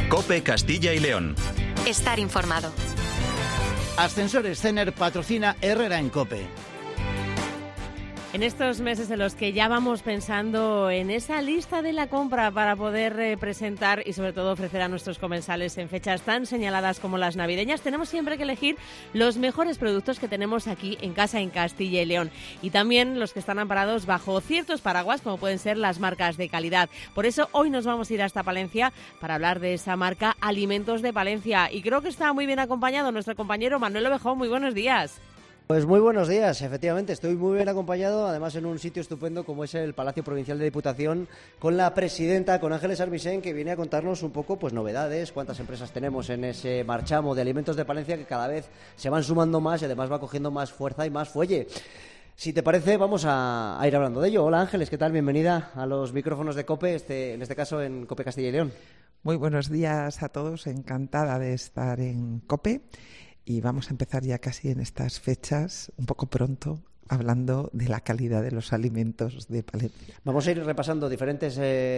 COPE Castilla y León. Estar informado. Ascensores Cener patrocina Herrera en COPE. En estos meses en los que ya vamos pensando en esa lista de la compra para poder presentar y sobre todo ofrecer a nuestros comensales en fechas tan señaladas como las navideñas, tenemos siempre que elegir los mejores productos que tenemos aquí en casa en Castilla y León y también los que están amparados bajo ciertos paraguas como pueden ser las marcas de calidad. Por eso hoy nos vamos a ir hasta Palencia para hablar de esa marca Alimentos de Palencia y creo que está muy bien acompañado nuestro compañero Manuel Ovejón. Muy buenos días. Pues muy buenos días, efectivamente, estoy muy bien acompañado, además en un sitio estupendo como es el Palacio Provincial de Diputación, con la presidenta, con Ángeles Armisen, que viene a contarnos un poco pues novedades, cuántas empresas tenemos en ese marchamo de Alimentos de Palencia que cada vez se van sumando más y además va cogiendo más fuerza y más fuelle. Si te parece, vamos a ir hablando de ello. Hola Ángeles, ¿qué tal? Bienvenida a los micrófonos de COPE, en este caso en COPE Castilla y León. Muy buenos días a todos, encantada de estar en COPE. Y vamos a empezar ya casi en estas fechas, un poco pronto, hablando de la calidad de los alimentos de Palencia. Vamos a ir repasando diferentes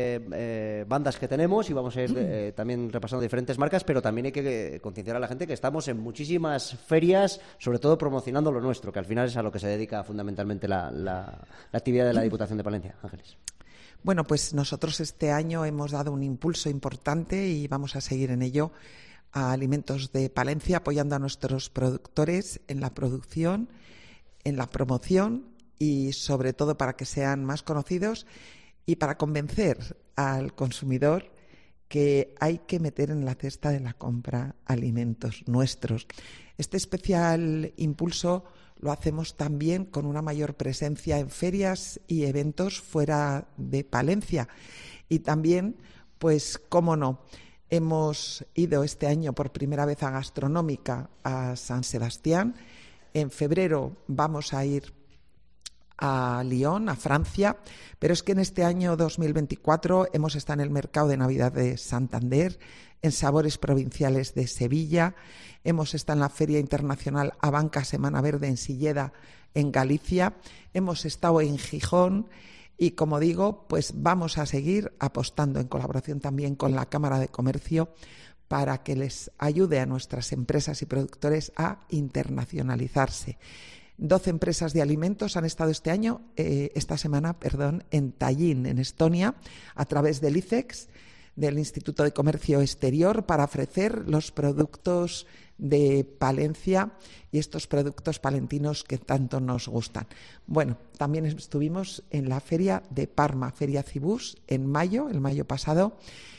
bandas que tenemos y vamos a ir también repasando diferentes marcas, pero también hay que concienciar a la gente que estamos en muchísimas ferias, sobre todo promocionando lo nuestro, que al final es a lo que se dedica fundamentalmente la actividad de la Diputación de Palencia. Ángeles. Bueno, pues nosotros este año hemos dado un impulso importante y vamos a seguir en ello a Alimentos de Palencia, apoyando a nuestros productores en la producción, en la promoción y sobre todo para que sean más conocidos y para convencer al consumidor que hay que meter en la cesta de la compra alimentos nuestros. Este especial impulso lo hacemos también con una mayor presencia en ferias y eventos fuera de Palencia y también, pues, cómo no, hemos ido este año por primera vez a Gastronómica a San Sebastián. En febrero vamos a ir a Lyon, a Francia, pero es que en este año 2024 hemos estado en el Mercado de Navidad de Santander, en Sabores Provinciales de Sevilla, hemos estado en la Feria Internacional Abanca Semana Verde en Silleda, en Galicia, hemos estado en Gijón. Y como digo, pues vamos a seguir apostando en colaboración también con la Cámara de Comercio para que les ayude a nuestras empresas y productores a internacionalizarse. 12 empresas de alimentos han estado esta semana, en Tallinn, en Estonia, a través del ICEX, del Instituto de Comercio Exterior, para ofrecer los productos de Palencia y estos productos palentinos que tanto nos gustan. Bueno, también estuvimos en la feria de Parma, Feria Cibus, el mayo pasado,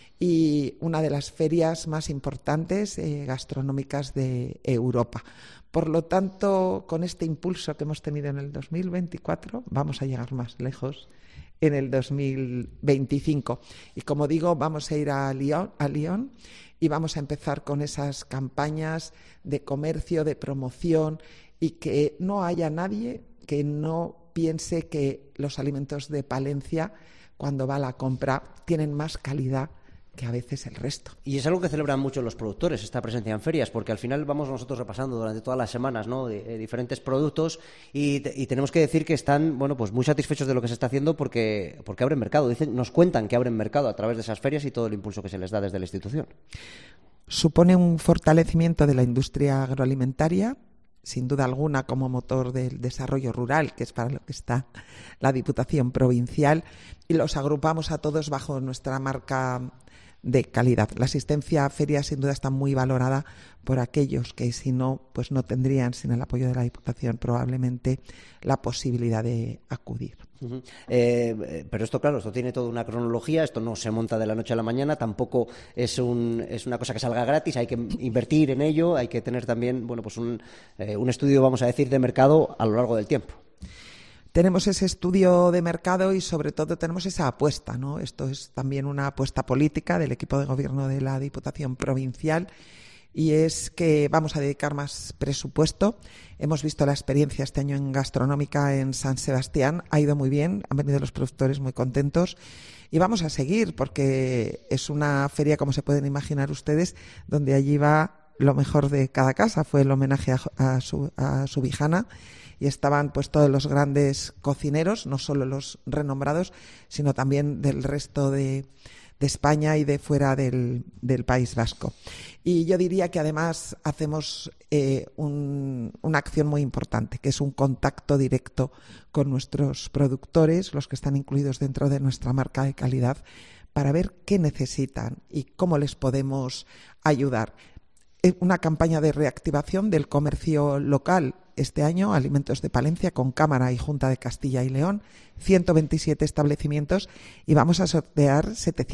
y una de las ferias más importantes gastronómicas de Europa. Por lo tanto, con este impulso que hemos tenido en el 2024, vamos a llegar más lejos en el 2025. Y como digo, vamos a ir a Lyon y vamos a empezar con esas campañas de comercio, de promoción y que no haya nadie que no piense que los alimentos de Palencia, cuando va a la compra, tienen más calidad que a veces el resto. Y es algo que celebran mucho los productores, esta presencia en ferias, porque al final vamos nosotros repasando durante todas las semanas, ¿no?, de diferentes productos y tenemos que decir que están, bueno, pues muy satisfechos de lo que se está haciendo porque abren mercado. Nos cuentan que abren mercado a través de esas ferias y todo el impulso que se les da desde la institución. Supone un fortalecimiento de la industria agroalimentaria, sin duda alguna, como motor del desarrollo rural, que es para lo que está la Diputación Provincial, y los agrupamos a todos bajo nuestra marca de calidad. La asistencia a ferias sin duda está muy valorada por aquellos que si no, pues no tendrían, sin el apoyo de la Diputación, probablemente la posibilidad de acudir. Uh-huh. Pero esto, claro, esto tiene toda una cronología, esto no se monta de la noche a la mañana, tampoco es una cosa que salga gratis, hay que invertir en ello, hay que tener también, bueno, pues un estudio, vamos a decir, de mercado a lo largo del tiempo. Tenemos ese estudio de mercado y sobre todo tenemos esa apuesta, ¿no? Esto es también una apuesta política del equipo de gobierno de la Diputación Provincial y es que vamos a dedicar más presupuesto. Hemos visto la experiencia este año en Gastronómica en San Sebastián, ha ido muy bien, han venido los productores muy contentos y vamos a seguir porque es una feria, como se pueden imaginar ustedes, donde allí va lo mejor de cada casa. Fue el homenaje a Subijana y estaban pues todos los grandes cocineros, no solo los renombrados, sino también del resto de España y de fuera del País Vasco. Y yo diría que además hacemos una acción muy importante, que es un contacto directo con nuestros productores, los que están incluidos dentro de nuestra marca de calidad, para ver qué necesitan y cómo les podemos ayudar. Una campaña de reactivación del comercio local este año, Alimentos de Palencia, con Cámara y Junta de Castilla y León, 127 establecimientos, y vamos a sortear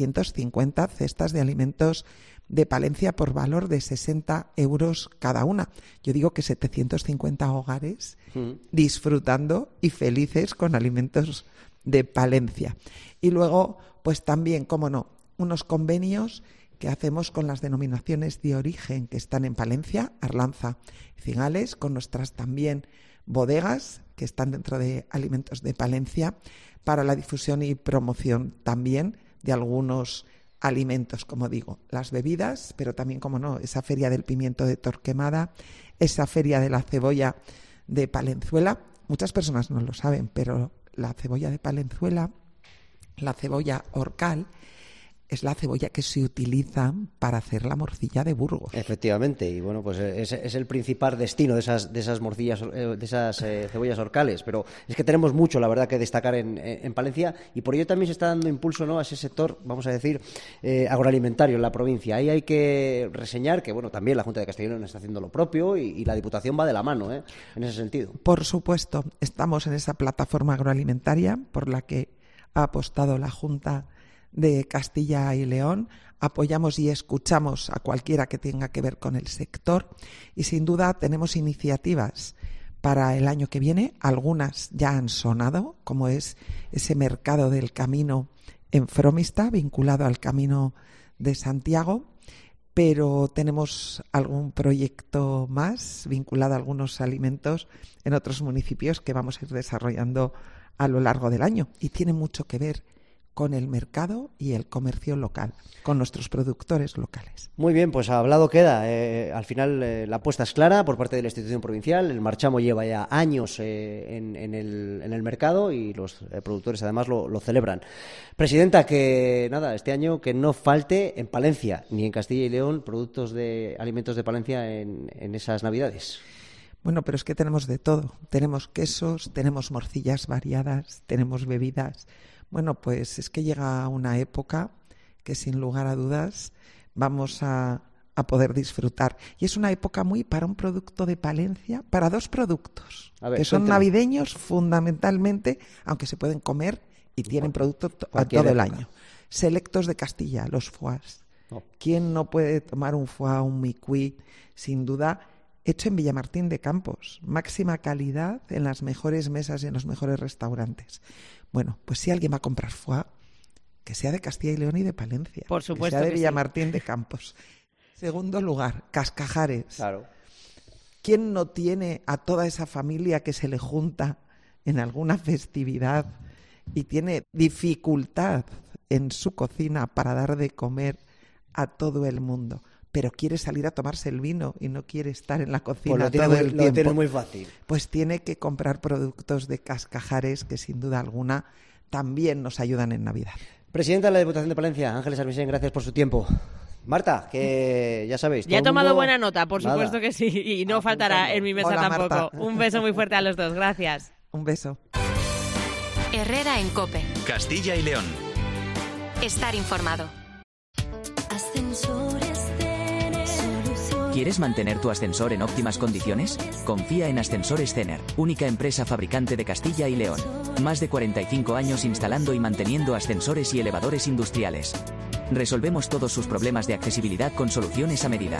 750 cestas de alimentos de Palencia por valor de 60 euros cada una. Yo digo que 750 hogares disfrutando y felices con alimentos de Palencia. Y luego, pues también, cómo no, unos convenios que hacemos con las denominaciones de origen que están en Palencia, Arlanza, Cigales, con nuestras también bodegas que están dentro de Alimentos de Palencia, para la difusión y promoción también de algunos alimentos, como digo, las bebidas, pero también, como no, esa feria del pimiento de Torquemada, esa feria de la cebolla de Palenzuela. Muchas personas no lo saben, pero la cebolla de Palenzuela, la cebolla Orcal, es la cebolla que se utiliza para hacer la morcilla de Burgos. Efectivamente, y bueno, pues es el principal destino de esas morcillas, de esas cebollas orcales, pero es que tenemos mucho, la verdad, que destacar en Palencia, y por ello también se está dando impulso, ¿no?, a ese sector, vamos a decir, agroalimentario en la provincia. Ahí hay que reseñar que, bueno, también la Junta de Castilla y León está haciendo lo propio y la Diputación va de la mano, en ese sentido. Por supuesto, estamos en esa plataforma agroalimentaria por la que ha apostado la Junta de Castilla y León. Apoyamos y escuchamos a cualquiera que tenga que ver con el sector, y sin duda tenemos iniciativas para el año que viene. Algunas ya han sonado, como es ese mercado del camino en Fromista, vinculado al Camino de Santiago, pero tenemos algún proyecto más vinculado a algunos alimentos en otros municipios que vamos a ir desarrollando a lo largo del año, y tiene mucho que ver con el mercado y el comercio local, con nuestros productores locales. Muy bien, pues hablado queda. Al final la apuesta es clara por parte de la institución provincial. El marchamo lleva ya años en el mercado y los productores además lo celebran. Presidenta, que nada, este año que no falte en Palencia ni en Castilla y León productos de alimentos de Palencia en esas Navidades. Bueno, pero es que tenemos de todo. Tenemos quesos, tenemos morcillas variadas, tenemos bebidas. Bueno, pues es que llega una época que sin lugar a dudas vamos a poder disfrutar. Y es una época muy para un producto de Palencia, para dos productos, que son navideños fundamentalmente, aunque se pueden comer y tienen producto a todo el año. Selectos de Castilla, los foies. ¿Quién no puede tomar un foie, un micuí? Sin duda, hecho en Villamartín de Campos. Máxima calidad en las mejores mesas y en los mejores restaurantes. Bueno, pues si alguien va a comprar foie, que sea de Castilla y León y de Palencia. Por supuesto que sea de Villamartín sí. de Campos. Segundo lugar, cascajares. Claro. ¿Quién no tiene a toda esa familia que se le junta en alguna festividad y tiene dificultad en su cocina para dar de comer a todo el mundo, pero quiere salir a tomarse el vino y no quiere estar en la cocina todo el tiempo? Lo tiene muy fácil. Pues tiene que comprar productos de Cascajares, que sin duda alguna también nos ayudan en Navidad. Presidenta de la Diputación de Palencia, Ángeles Armisen, gracias por su tiempo. Marta, que ya sabéis. Ya he tomado buena nota, por supuesto que sí, y no faltará en mi mesa tampoco. Marta. Un beso muy fuerte a los dos, gracias. Un beso. Herrera en COPE. Castilla y León. Estar informado. ¿Quieres mantener tu ascensor en óptimas condiciones? Confía en Ascensores Cener, única empresa fabricante de Castilla y León. Más de 45 años instalando y manteniendo ascensores y elevadores industriales. Resolvemos todos sus problemas de accesibilidad con soluciones a medida.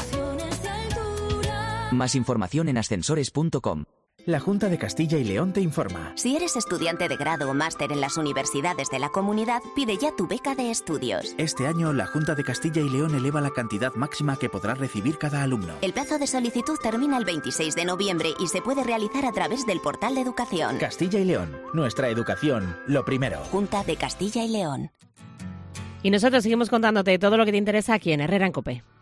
Más información en ascensores.com. La Junta de Castilla y León te informa. Si eres estudiante de grado o máster en las universidades de la comunidad, pide ya tu beca de estudios. Este año, la Junta de Castilla y León eleva la cantidad máxima que podrá recibir cada alumno. El plazo de solicitud termina el 26 de noviembre y se puede realizar a través del portal de educación. Castilla y León, nuestra educación, lo primero. Junta de Castilla y León. Y nosotros seguimos contándote todo lo que te interesa aquí en Herrera en COPE.